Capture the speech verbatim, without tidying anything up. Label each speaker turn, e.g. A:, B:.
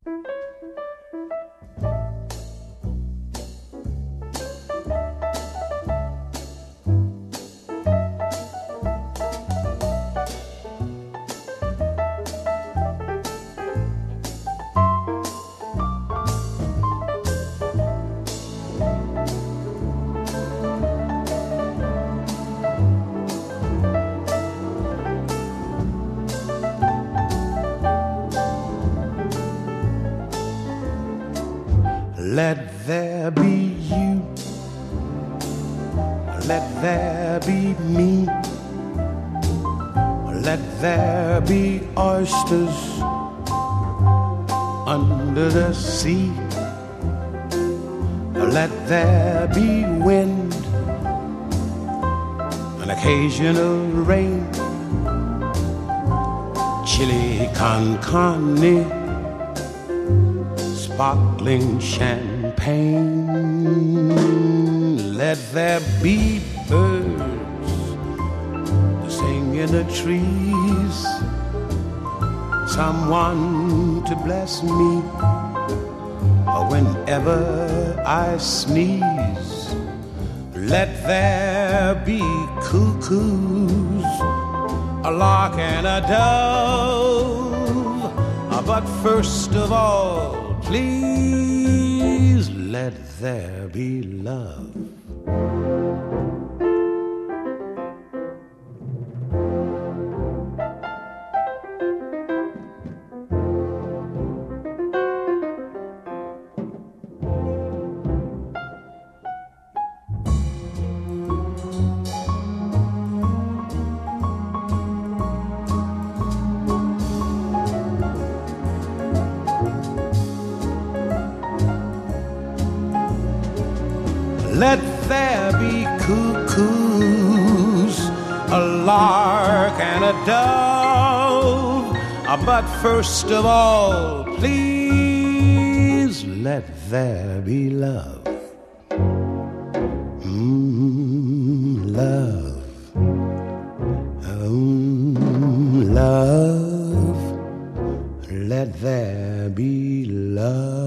A: Let there be you, let there be me, let there be oysters under the sea, let there be wind, an occasional rain, chili con carne, sparkling champagne. Let there be birds to sing in the trees, someone to bless me whenever I sneeze. Let there be cuckoos, a lark and a dove, but first of all, please let there be love. Let there be cuckoos, a lark and a dove, but first of all, please let there be love. Mm, love. Mm, love. Let there be love.